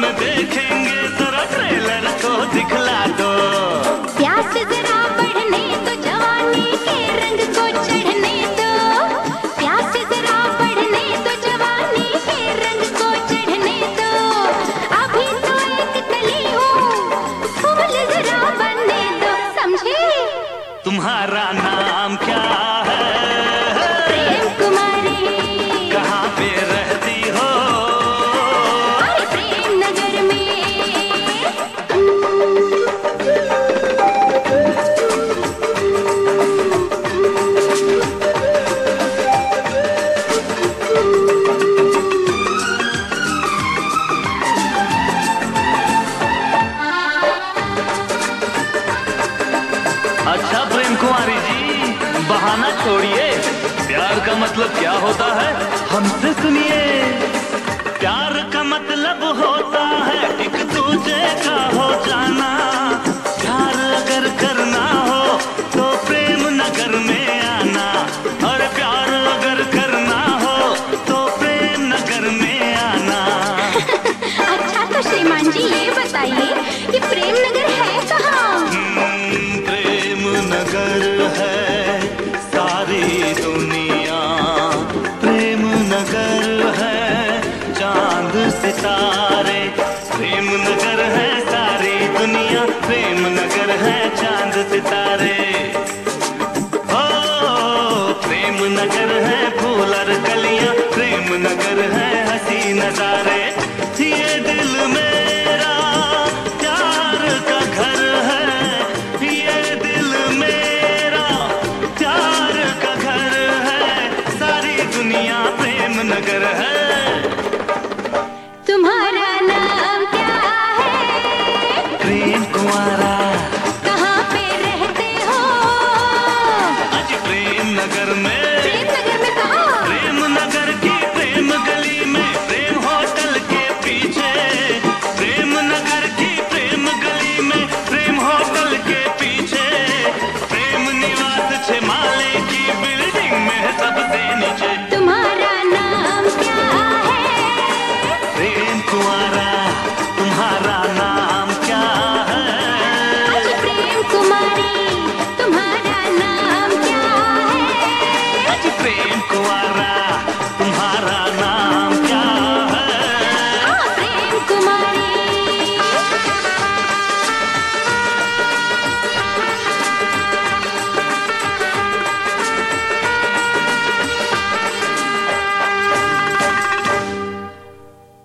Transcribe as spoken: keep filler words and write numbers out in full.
में देखेंगे, जरा ट्रेलर को दिखला दो। प्यास जरा बढ़ने तो जवानी के रंग को चढ़ने दो। प्यास जरा बढ़ने तो जवानी के रंग को चढ़ने दो। अभी तो एक कली हूँ, फूल जरा बनने दो, समझे? तुम्हारा नाम क्या है? प्रेम कुमारी। कहाँ पे रहती हो? अरे प्रेम नगर में। अच्छा प्रेम कुमारी जी, बहाना छोड़िए। प्यार का मतलब क्या होता है हमसे सुनिए। प्यार का मतलब होता है एक दूजे का